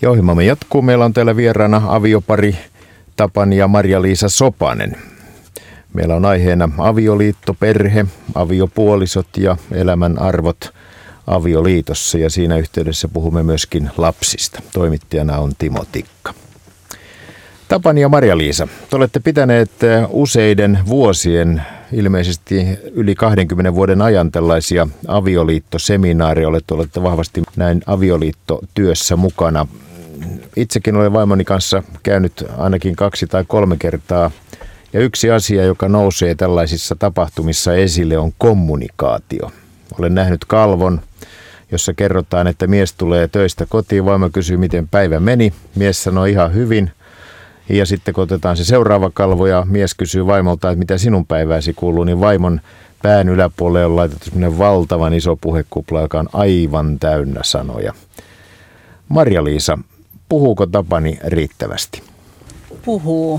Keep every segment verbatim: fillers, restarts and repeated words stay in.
Ja ohjelmamme jatkuu. Meillä on täällä vieraana aviopari Tapani ja Marja-Liisa Sopanen. Meillä on aiheena avioliitto, perhe, aviopuolisot ja elämän arvot avioliitossa. Ja siinä yhteydessä puhumme myöskin lapsista. Toimittajana on Timo Tikka. Tapani ja Marja-Liisa, te olette pitäneet useiden vuosien, ilmeisesti yli kahdenkymmenen vuoden ajan tällaisia avioliittoseminaareja. Olette, olette vahvasti näin avioliittotyössä mukana. Itsekin olen vaimoni kanssa käynyt ainakin kaksi tai kolme kertaa. Ja yksi asia, joka nousee tällaisissa tapahtumissa esille, on kommunikaatio. Olen nähnyt kalvon, jossa kerrotaan, että mies tulee töistä kotiin. Vaimo kysyy, miten päivä meni. Mies sanoo ihan hyvin. Ja sitten kun otetaan se seuraava kalvo ja mies kysyy vaimolta, että mitä sinun päivääsi kuuluu, niin vaimon pään yläpuolelle on laitettu sellainen valtavan iso puhekupla, joka on aivan täynnä sanoja. Marja-Liisa, puhuuko Tapani riittävästi? Puhuu.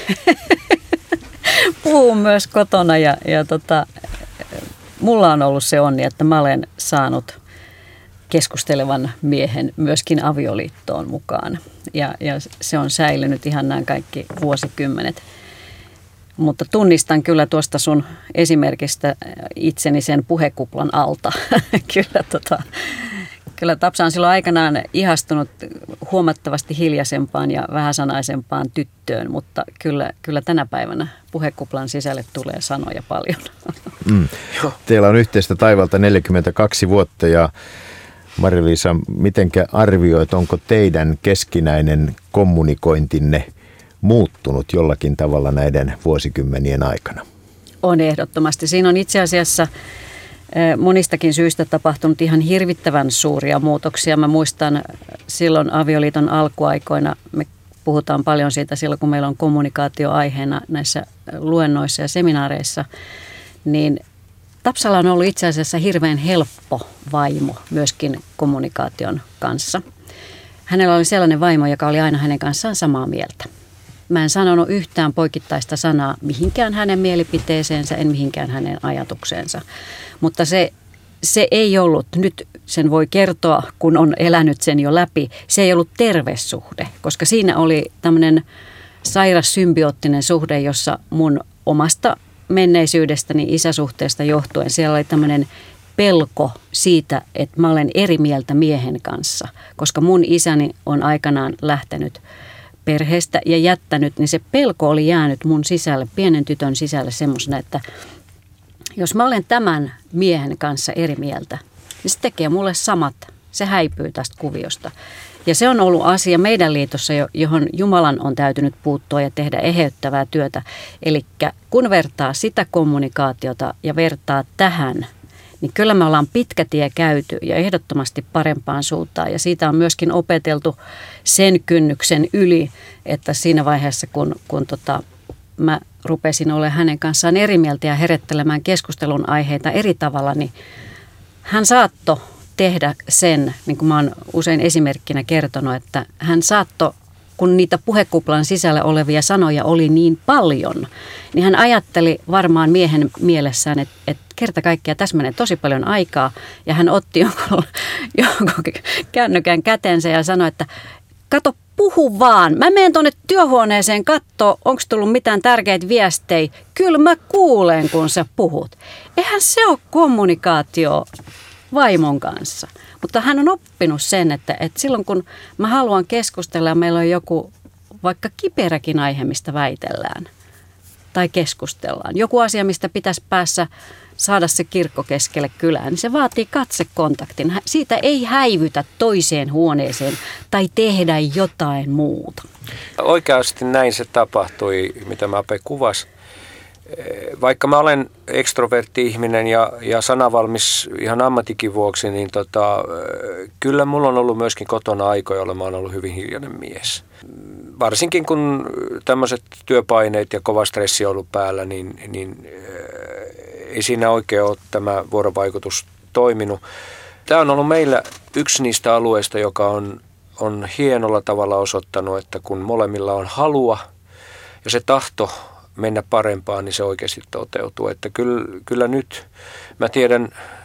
Puhuu myös kotona ja, ja tota, mulla on ollut se onni, että mä olen saanut keskustelevan miehen myöskin avioliittoon mukaan. Ja, ja se on säilynyt ihan nämä kaikki vuosikymmenet. Mutta tunnistan kyllä tuosta sun esimerkistä itseni sen puhekuplan alta. kyllä, tota, kyllä Tapsa on silloin aikanaan ihastunut huomattavasti hiljaisempaan ja vähäsanaisempaan tyttöön, mutta kyllä, kyllä tänä päivänä puhekuplan sisälle tulee sanoja paljon. Mm. Teillä on yhteistä taivalta neljäkymmentäkaksi vuotta ja Marja-Liisa, mitenkä arvioit, onko teidän keskinäinen kommunikointinne muuttunut jollakin tavalla näiden vuosikymmenien aikana? On ehdottomasti. Siinä on itse asiassa monistakin syistä tapahtunut ihan hirvittävän suuria muutoksia. Mä muistan silloin avioliiton alkuaikoina, me puhutaan paljon siitä silloin, kun meillä on kommunikaatio aiheena näissä luennoissa ja seminaareissa, niin Tapsalla on ollut itse asiassa hirveän helppo vaimo myöskin kommunikaation kanssa. Hänellä oli sellainen vaimo, joka oli aina hänen kanssaan samaa mieltä. Mä en sanonut yhtään poikittaista sanaa mihinkään hänen mielipiteeseensä, en mihinkään hänen ajatukseensa. Mutta se, se ei ollut, nyt sen voi kertoa, kun on elänyt sen jo läpi, se ei ollut terve suhde, koska siinä oli tämmöinen sairas symbioottinen suhde, jossa mun omasta menneisyydestäni isäsuhteesta johtuen siellä oli tämmöinen pelko siitä, että mä olen eri mieltä miehen kanssa, koska mun isäni on aikanaan lähtenyt perheestä ja jättänyt, niin se pelko oli jäänyt mun sisälle, pienen tytön sisälle semmoisena, että jos mä olen tämän miehen kanssa eri mieltä, niin se tekee mulle samat, se häipyy tästä kuviosta. Ja se on ollut asia meidän liitossa, johon Jumalan on täytynyt puuttua ja tehdä eheyttävää työtä. Eli kun vertaa sitä kommunikaatiota ja vertaa tähän, niin kyllä me ollaan pitkä tie käyty ja ehdottomasti parempaan suuntaan. Ja siitä on myöskin opeteltu sen kynnyksen yli, että siinä vaiheessa, kun, kun tota, mä rupesin olemaan hänen kanssaan eri mieltä ja herättelemään keskustelun aiheita eri tavalla, niin hän saattoi tehdä sen, niin kuin mä oon usein esimerkkinä kertonut, että hän saattoi, kun niitä puhekuplan sisällä olevia sanoja oli niin paljon, niin hän ajatteli varmaan miehen mielessään, että, että kerta kaikkiaan tässä menee tosi paljon aikaa, ja hän otti jonkun, jonkun kännykän kätensä ja sanoi, että kato, puhu vaan. Mä menen tuonne työhuoneeseen katsoa, onko tullut mitään tärkeitä viestejä. Kyllä mä kuulen, kun sä puhut. Eihän se ole kommunikaatio vaimon kanssa. Mutta hän on oppinut sen, että, että silloin kun mä haluan keskustella ja meillä on joku vaikka kiperäkin aihe, mistä väitellään tai keskustellaan. Joku asia, mistä pitäisi päässä saada se kirkko keskelle kylään, niin se vaatii katsekontaktin. Siitä ei häivytä toiseen huoneeseen tai tehdä jotain muuta. Oikeasti näin se tapahtui, mitä mä Ape kuvasi. Vaikka mä olen ekstrovertti-ihminen ja, ja sanavalmis ihan ammatikin vuoksi, niin tota, kyllä mulla on ollut myöskin kotona aikoja, jolloin mä oon ollut hyvin hiljainen mies. Varsinkin kun tämmöiset työpaineet ja kova stressi on ollut päällä, niin, niin ei siinä oikein ole tämä vuorovaikutus toiminut. Tämä on ollut meillä yksi niistä alueista, joka on, on hienolla tavalla osoittanut, että kun molemmilla on halua ja se tahto mennä parempaan, niin se oikeasti toteutuu. Että kyllä, kyllä nyt mä tiedän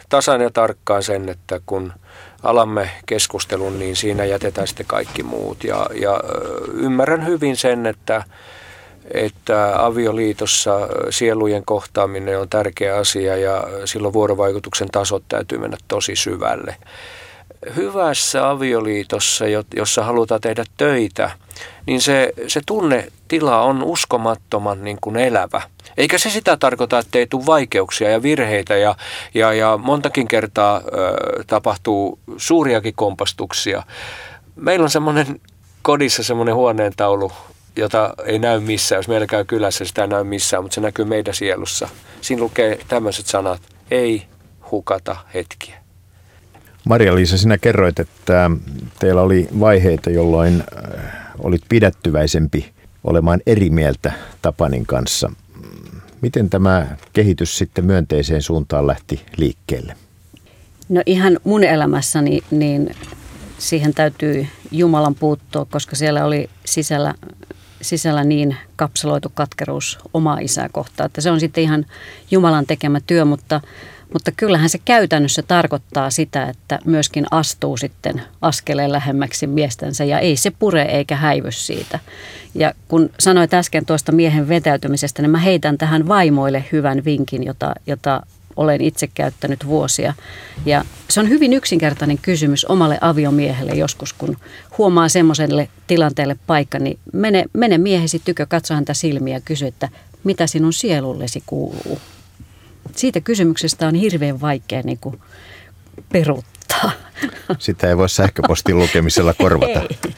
tasan ja tarkkaan sen, että kun alamme keskustelun, niin siinä jätetään sitten kaikki muut. Ja, ja ymmärrän hyvin sen, että, että avioliitossa sielujen kohtaaminen on tärkeä asia ja silloin vuorovaikutuksen tasot täytyy mennä tosi syvälle. Hyvässä avioliitossa, jossa halutaan tehdä töitä, niin se, se tunnetila on uskomattoman niin kuin elävä. Eikä se sitä tarkoita, että ei tule vaikeuksia ja virheitä ja, ja, ja montakin kertaa ö, tapahtuu suuriakin kompastuksia. Meillä on semmoinen kodissa semmoinen huoneentaulu, jota ei näy missään. Jos meillä käy kylässä, sitä ei näy missään, mutta se näkyy meidän sielussa. Siinä lukee tämmöiset sanat, ei hukata hetkiä. Maria-Liisa, sinä kerroit, että teillä oli vaiheita, jolloin olit pidättyväisempi olemaan eri mieltä Tapanin kanssa. Miten tämä kehitys sitten myönteiseen suuntaan lähti liikkeelle? No ihan mun elämässäni niin siihen täytyy Jumalan puuttua, koska siellä oli sisällä, sisällä niin kapseloitu katkeruus omaa isää kohtaan, että se on sitten ihan Jumalan tekemä työ, mutta Mutta kyllähän se käytännössä tarkoittaa sitä, että myöskin astuu sitten askeleen lähemmäksi miestänsä ja ei se pure eikä häivy siitä. Ja kun sanoit äsken tuosta miehen vetäytymisestä, niin mä heitän tähän vaimoille hyvän vinkin, jota, jota olen itse käyttänyt vuosia. Ja se on hyvin yksinkertainen kysymys omalle aviomiehelle joskus, kun huomaa semmoiselle tilanteelle paikka, niin mene, mene miehesi tykö, katso häntä silmiä ja kysy, että mitä sinun sielullesi kuuluu. Siitä kysymyksestä on hirveän vaikea niin kuin peruuttaa. Sitä ei voi sähköpostin lukemisella korvata. Ei.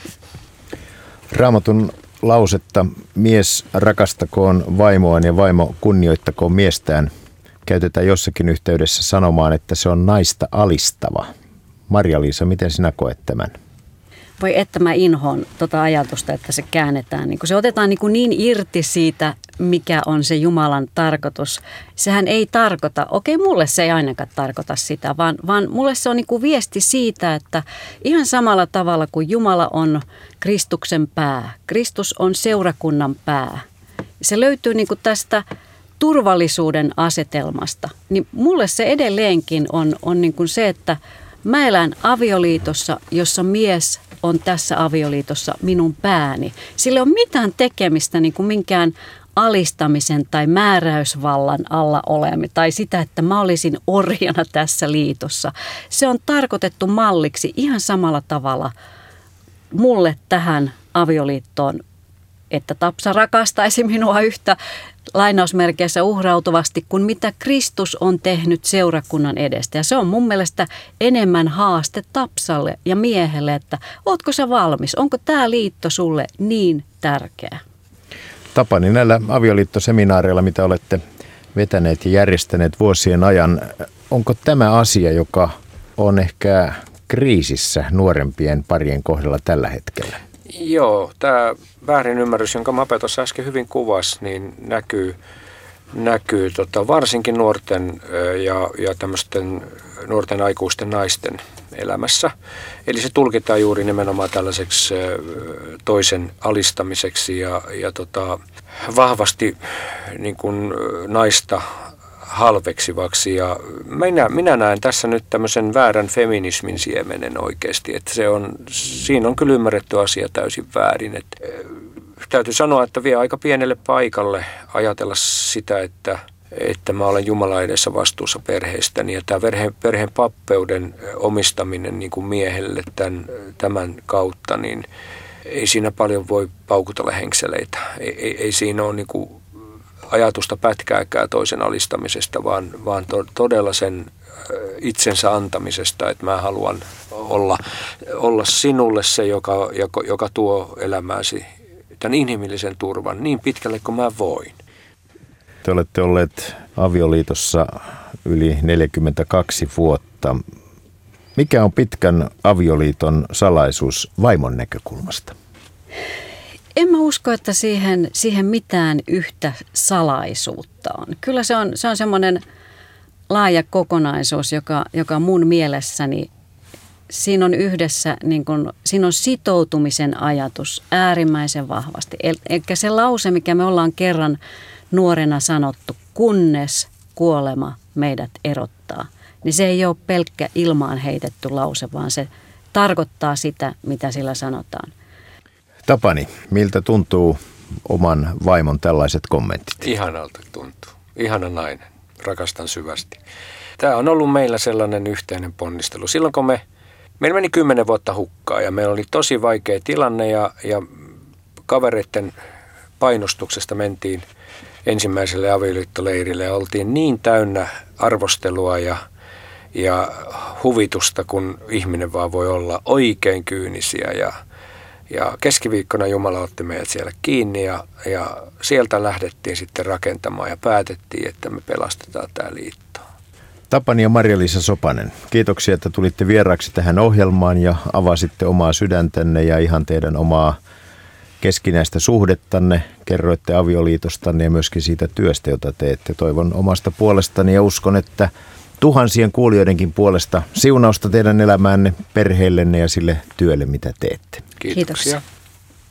Raamatun lausetta mies rakastakoon vaimoaan ja vaimo kunnioittakoon miestään käytetään jossakin yhteydessä sanomaan, että se on naista alistava. Maria-Liisa, miten sinä koet tämän? Voi että mä inhoon tota ajatusta, että se käännetään. Niin kun se otetaan niin, kuin niin irti siitä, mikä on se Jumalan tarkoitus. Sehän ei tarkoita, okei mulle se ei ainakaan tarkoita sitä, vaan, vaan mulle se on niin kuin viesti siitä, että ihan samalla tavalla kuin Jumala on Kristuksen pää, Kristus on seurakunnan pää. Se löytyy niin kuin tästä turvallisuuden asetelmasta. Niin mulle se edelleenkin on, on niin kuin se, että mä elän avioliitossa, jossa mies on tässä avioliitossa minun pääni. Sillä ei ole mitään tekemistä niin kuin minkään alistamisen tai määräysvallan alla olemme tai sitä, että mä olisin orjana tässä liitossa. Se on tarkoitettu malliksi ihan samalla tavalla mulle tähän avioliittoon, että Tapsa rakastaisi minua yhtä lainausmerkeissä uhrautuvasti kuin mitä Kristus on tehnyt seurakunnan edestä. Ja se on mun mielestä enemmän haaste Tapsalle ja miehelle, että ootko sä valmis? Onko tämä liitto sulle niin tärkeä? Tapani, näillä avioliittoseminaareilla, mitä olette vetäneet ja järjestäneet vuosien ajan, onko tämä asia, joka on ehkä kriisissä nuorempien parien kohdalla tällä hetkellä? Joo, tämä väärinymmärrys, jonka Mape tuossa äsken hyvin kuvasi, niin näkyy, näkyy tota, varsinkin nuorten ja, ja tämmöisten nuorten aikuisten naisten elämässä. Eli se tulkitaan juuri nimenomaan tällaiseksi toisen alistamiseksi ja, ja tota, vahvasti niin kuin naista halveksivaksi. Ja minä, minä näen tässä nyt tämmöisen väärän feminismin siemenen oikeasti, että se on, siinä on kyllä ymmärretty asia täysin väärin. Että, täytyy sanoa, että vie aika pienelle paikalle ajatella sitä, että, että mä olen Jumalan edessä vastuussa perheestäni ja tämä perheen, perheen pappeuden omistaminen niin kuin miehelle tämän, tämän kautta, niin ei siinä paljon voi paukutella henkseleitä. Ei, ei, ei siinä ole niin kuin ajatusta pätkääkään toisen alistamisesta, vaan, vaan to, todella sen itsensä antamisesta, että mä haluan olla, olla sinulle se, joka, joka, joka tuo elämääsi tämän inhimillisen turvan niin pitkälle kuin mä voin. Te olette olleet avioliitossa yli neljäkymmentäkaksi vuotta. Mikä on pitkän avioliiton salaisuus vaimon näkökulmasta? En mä usko, että siihen, siihen mitään yhtä salaisuutta on. Kyllä se on, se on semmoinen laaja kokonaisuus, joka, joka mun mielessäni, siinä on yhdessä, niin kun, siinä on sitoutumisen ajatus äärimmäisen vahvasti. Eli se lause, mikä me ollaan kerran nuorena sanottu, kunnes kuolema meidät erottaa. niin se ei ole pelkkä ilmaan heitetty lause, vaan se tarkoittaa sitä, mitä sillä sanotaan. Tapani, miltä tuntuu oman vaimon tällaiset kommentit? Ihanalta tuntuu. Ihana nainen. Rakastan syvästi. Tämä on ollut meillä sellainen yhteinen ponnistelu. Silloin kun me, meillä meni kymmenen vuotta hukkaa ja meillä oli tosi vaikea tilanne ja, ja kavereiden painostuksesta mentiin ensimmäiselle avioliittoleirille ja oltiin niin täynnä arvostelua ja, ja huvitusta, kun ihminen vaan voi olla, oikein kyynisiä. Ja, ja keskiviikkona Jumala otti meidät siellä kiinni ja, ja sieltä lähdettiin sitten rakentamaan ja päätettiin, että me pelastetaan tämä liitto. Tapani ja Marja-Liisa Sopanen, kiitoksia, että tulitte vieraaksi tähän ohjelmaan ja avasitte omaa sydäntänne ja ihan teidän omaa keskinäistä suhdettanne. Kerroitte avioliitostanne ja myöskin siitä työstä, jota teette. Toivon omasta puolestani ja uskon, että tuhansien kuulijoidenkin puolesta siunausta teidän elämäänne, perheellenne ja sille työlle, mitä teette. Kiitoksia. Kiitoksia.